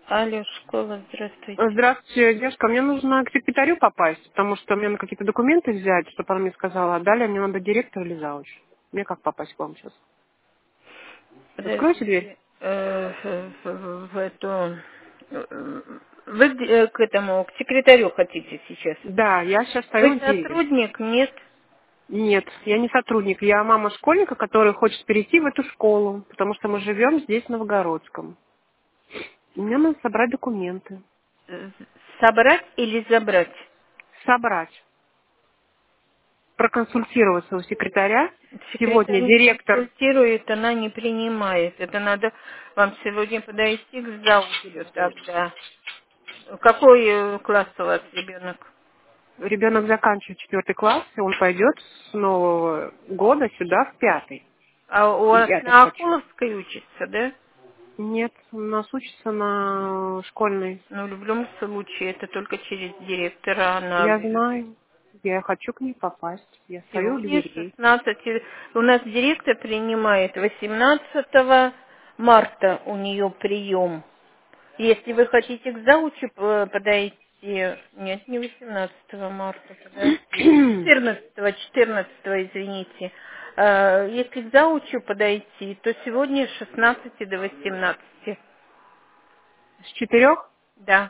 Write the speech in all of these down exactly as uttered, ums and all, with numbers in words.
Алло, школа, здравствуйте. Здравствуйте, девушка. Мне нужно к секретарю попасть, потому что мне надо какие-то документы взять, чтобы она мне сказала. А далее мне надо директор или зауч. Мне как попасть к вам сейчас? Откройте дверь. Подождите, э, в, в- в эту... э, Вы где- э, к этому, к секретарю хотите сейчас? Да, я сейчас Вы стою в двери. сотрудник? Нет. Нет, я не сотрудник. Я мама школьника, который хочет перейти в эту школу, потому что мы живем здесь, в Новогородском. И мне надо собрать документы. Э, Собрать или забрать? Собрать. Проконсультироваться у секретаря. Секретарь Сегодня не директор. консультирует, она не принимает. Это надо вам сегодня подойти к заучу тогда. Какой э, класс у вас ребенок? Ребенок заканчивает четвертый класс, и он пойдет с нового года сюда в пятый. А у И вас я так на хочу. Акуловской учится, да? Нет, у нас учится на школьной. Ну, в любом случае, это только через директора она Я берет. знаю. Я хочу к ней попасть. Я стою у Сегодня дверей. шестнадцатого, у нас директор принимает восемнадцатого марта у нее прием. Если вы хотите к заучу п- подойти, нет, не восемнадцатого марта, подождите, четырнадцатого, четырнадцатого, извините. Э, Если к заучу подойти, то сегодня с шестнадцати до восемнадцати. С четырех? Да.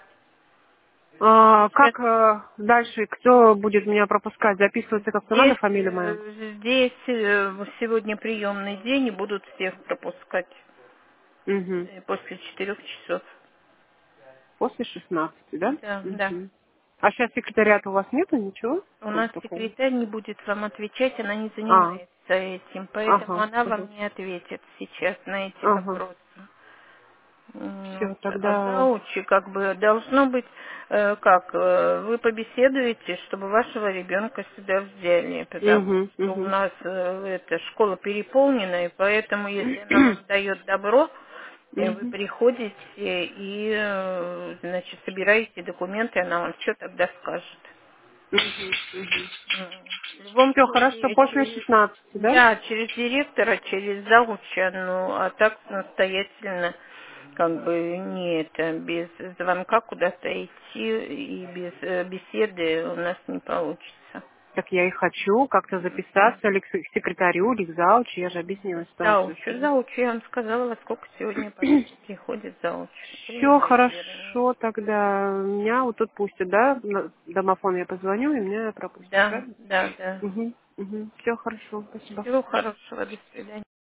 А, Сейчас как э, дальше, кто будет меня пропускать? Записываться как-то надо, здесь, фамилия моя? э, здесь э, сегодня приемный день и будут всех пропускать Угу. э, после четырех часов. После шестнадцати, да? Да, да. Угу. А сейчас секретариата у вас нету ничего? У Вот нас такого. секретарь не будет вам отвечать, она не А, занимается этим, поэтому ага, она ага. вам не ответит сейчас на эти Ага. вопросы. М, Все, А тогда... заучи как бы должно быть, э, как, э, вы побеседуете, чтобы вашего ребенка сюда взяли, потому Угу, что у угу. нас э, эта школа переполнена, и поэтому, если она вам дает добро, э, вы Угу. приходите и, э, значит, собираете документы, она вам что тогда скажет. М, В любом Все хорошо, случае, после через, шестнадцати, да? да, через директора, через зауча, ну, а так самостоятельно, как бы, не это, без звонка куда-то идти и без э, беседы у нас не получится. Так я и хочу как-то записаться или к сек- секретарю, или к заучу, я же объяснила ситуацию Заучу, свою. заучу, я вам сказала, во сколько сегодня почти приходит заучу. Все Принимает, вернее. хорошо тогда. Меня вот тут пустят, да? На домофон я позвоню, и меня пропустят, Да, правильно? да, да. Угу, угу. Все хорошо, спасибо. Всего хорошего, до свидания.